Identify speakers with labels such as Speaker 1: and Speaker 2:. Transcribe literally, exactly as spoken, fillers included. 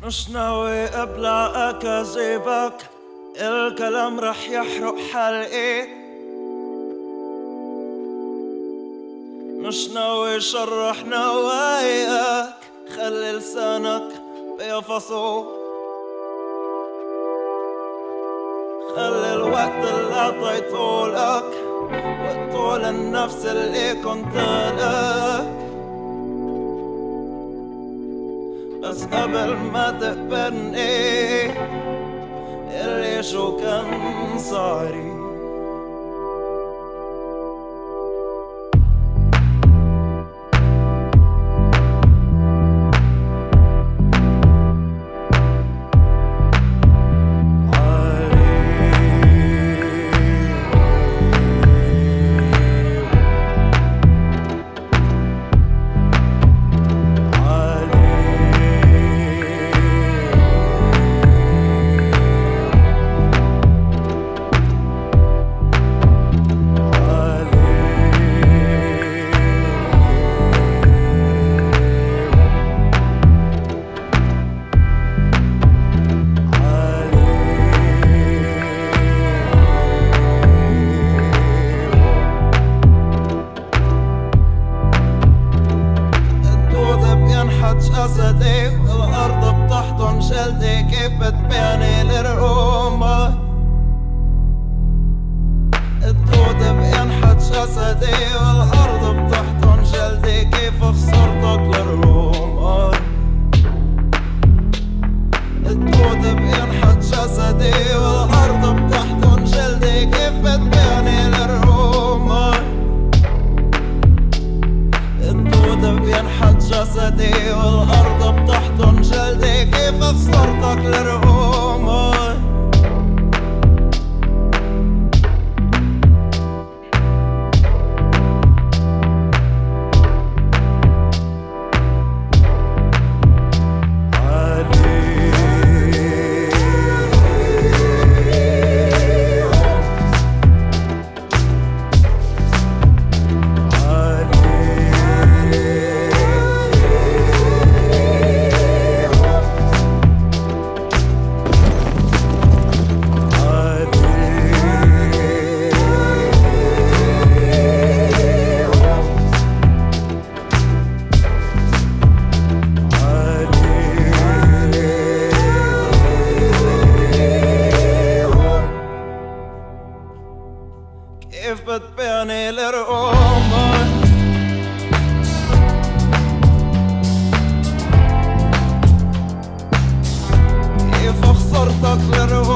Speaker 1: مش ناوي ابلع اكاذيبك، الكلام رح يحرق حلقي. مش ناوي شرح نواياك، خلي لسانك بيفصو. خلي الوقت اللي عطيته لك وقته للنفس اللي كنت لك. بس قبل ما تقبلني اللي شو كان صاري. جسدي والأرض بتحضن جلدي، كيف بتبيعني للروما. الدود بينحت جسدي والأرض بتحضن جلدي، كيف خسرتك للروما. الدود بينحت جسدي والأرض بتحضن جلدي، كيف بتبيعني للروما. الدود بينحت جسدي والأرض بتحضن جلدي، كيف خسرتك للروما. كيف بتبيعني للروما. كيف خسرتك للروما.